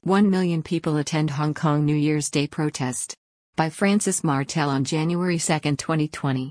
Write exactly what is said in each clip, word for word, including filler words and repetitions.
One million people attend Hong Kong New Year's Day protest. By Francis Martel on January second, twenty twenty.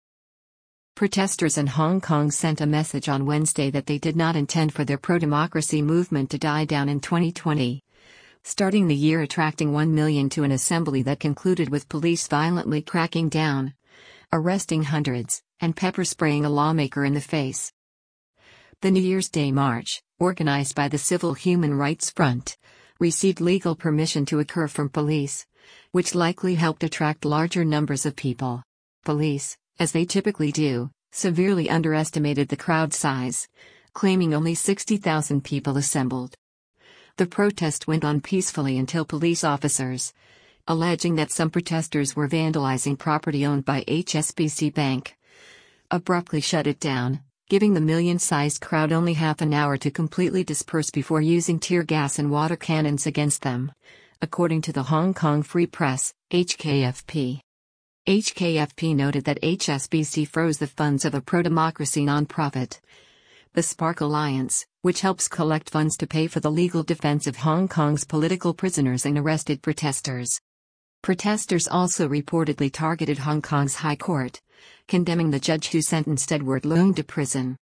Protesters in Hong Kong sent a message on Wednesday that they did not intend for their pro-democracy movement to die down in twenty twenty, starting the year attracting one million to an assembly that concluded with police violently cracking down, arresting hundreds, and pepper spraying a lawmaker in the face. The New Year's Day March, organized by the Civil Human Rights Front, received legal permission to occur from police, which likely helped attract larger numbers of people. Police, as they typically do, severely underestimated the crowd size, claiming only sixty thousand people assembled. The protest went on peacefully until police officers, alleging that some protesters were vandalizing property owned by H S B C Bank, abruptly shut it down, giving the million-sized crowd only half an hour to completely disperse before using tear gas and water cannons against them, according to the Hong Kong Free Press, H K F P. H K F P noted that H S B C froze the funds of a pro-democracy nonprofit, the Spark Alliance, which helps collect funds to pay for the legal defense of Hong Kong's political prisoners and arrested protesters. Protesters also reportedly targeted Hong Kong's High Court, condemning the judge who sentenced Edward Leung to prison.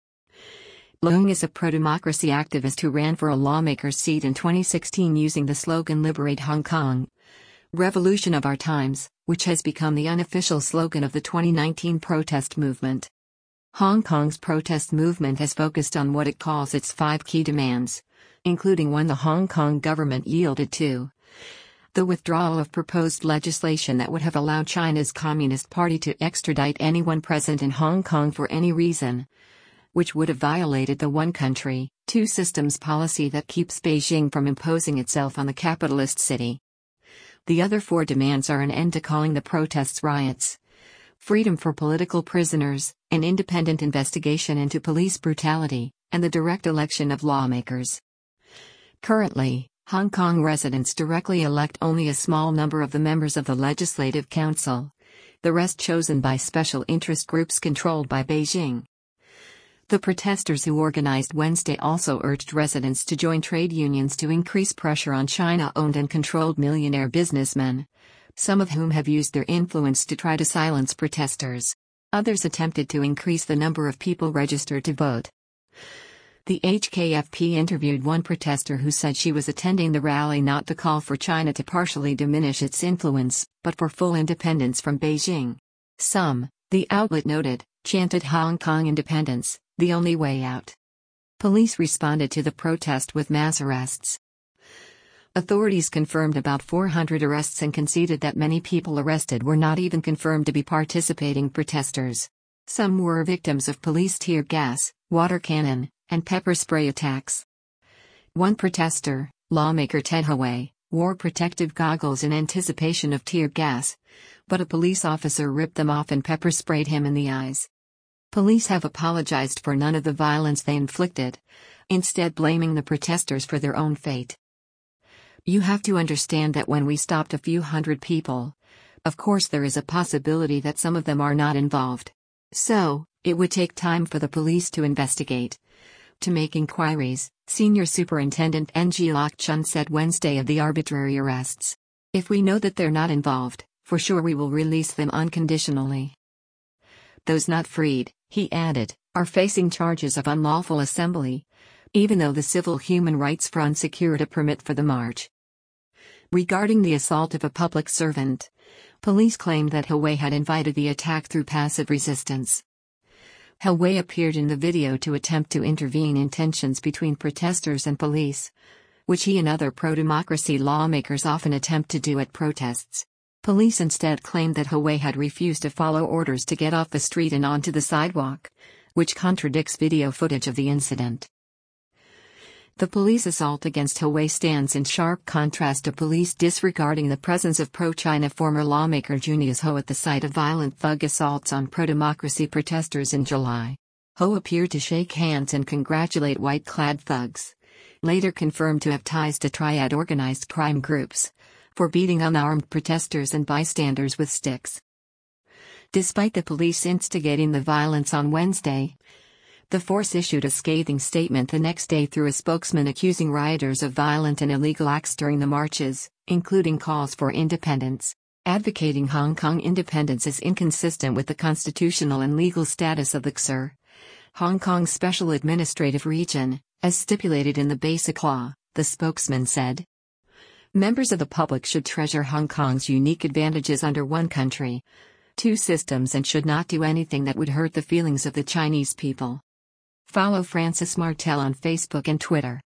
Leung is a pro-democracy activist who ran for a lawmaker's seat in twenty sixteen using the slogan "Liberate Hong Kong, Revolution of Our Times," which has become the unofficial slogan of the twenty nineteen protest movement. Hong Kong's protest movement has focused on what it calls its five key demands, including one the Hong Kong government yielded to: the withdrawal of proposed legislation that would have allowed China's Communist Party to extradite anyone present in Hong Kong for any reason, which would have violated the one country, two systems policy that keeps Beijing from imposing itself on the capitalist city. The other four demands are an end to calling the protests riots, freedom for political prisoners, an independent investigation into police brutality, and the direct election of lawmakers. Currently, Hong Kong residents directly elect only a small number of the members of the Legislative Council, the rest chosen by special interest groups controlled by Beijing. The protesters who organized Wednesday also urged residents to join trade unions to increase pressure on China-owned and controlled millionaire businessmen, some of whom have used their influence to try to silence protesters. Others attempted to increase the number of people registered to vote. The H K F P interviewed one protester who said she was attending the rally not to call for China to partially diminish its influence, but for full independence from Beijing. Some, the outlet noted, chanted Hong Kong independence, the only way out. Police responded to the protest with mass arrests. Authorities confirmed about four hundred arrests and conceded that many people arrested were not even confirmed to be participating protesters. Some were victims of police tear gas, water cannon, and pepper spray attacks. One protester, lawmaker Ted Hui, wore protective goggles in anticipation of tear gas, but a police officer ripped them off and pepper sprayed him in the eyes. Police have apologized for none of the violence they inflicted, instead blaming the protesters for their own fate. You have to understand that when we stopped a few hundred people, of course there is a possibility that some of them are not involved. So, it would take time for the police to investigate, to make inquiries, Senior Superintendent Ng Lok Chun said Wednesday of the arbitrary arrests. If we know that they're not involved, for sure we will release them unconditionally. Those not freed, he added, are facing charges of unlawful assembly, even though the Civil Human Rights Front secured a permit for the march. Regarding the assault of a public servant, police claimed that Hui had invited the attack through passive resistance. Hui appeared in the video to attempt to intervene in tensions between protesters and police, which he and other pro-democracy lawmakers often attempt to do at protests. Police instead claimed that Hui had refused to follow orders to get off the street and onto the sidewalk, which contradicts video footage of the incident. The police assault against Hui stands in sharp contrast to police disregarding the presence of pro-China former lawmaker Junius Ho at the site of violent thug assaults on pro-democracy protesters in July. Ho appeared to shake hands and congratulate white-clad thugs, later confirmed to have ties to triad organized crime groups, for beating unarmed protesters and bystanders with sticks. Despite the police instigating the violence on Wednesday, The force issued a scathing statement the next day through a spokesman accusing rioters of violent and illegal acts during the marches, including calls for independence. Advocating Hong Kong independence is inconsistent with the constitutional and legal status of the C S R, Hong Kong's special administrative region, as stipulated in the Basic Law, the spokesman said. Members of the public should treasure Hong Kong's unique advantages under one country, two systems, and should not do anything that would hurt the feelings of the Chinese people. Follow Francis Martel on Facebook and Twitter.